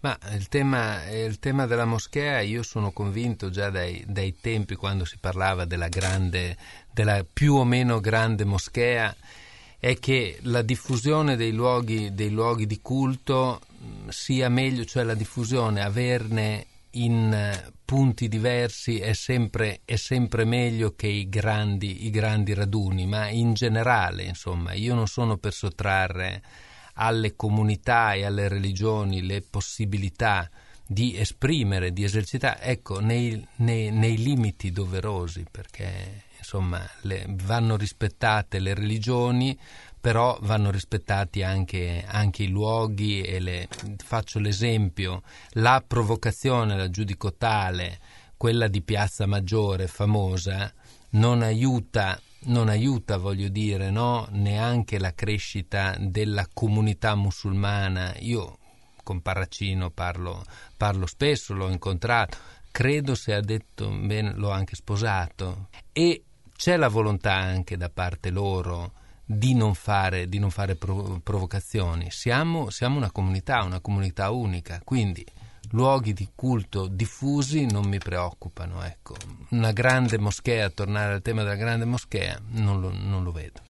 Ma il tema della moschea, io sono convinto già dai tempi quando si parlava della più o meno grande moschea, è che la diffusione dei luoghi di culto sia meglio, cioè la diffusione, averne in punti diversi è sempre meglio che i grandi raduni, ma in generale, insomma, io non sono per sottrarre alle comunità e alle religioni le possibilità di esprimere, di esercitare, ecco, nei limiti doverosi, perché insomma vanno rispettate le religioni, però vanno rispettati anche i luoghi faccio l'esempio, la provocazione, la giudico tale, quella di Piazza Maggiore famosa, non aiuta, voglio dire, no? Neanche la crescita della comunità musulmana. Io con Parracino parlo spesso, l'ho incontrato, credo sia detto bene, l'ho anche sposato, e c'è la volontà anche da parte loro di non fare provocazioni. Siamo una comunità unica, quindi luoghi di culto diffusi non mi preoccupano, ecco. Una grande moschea, tornare al tema della grande moschea, non lo vedo.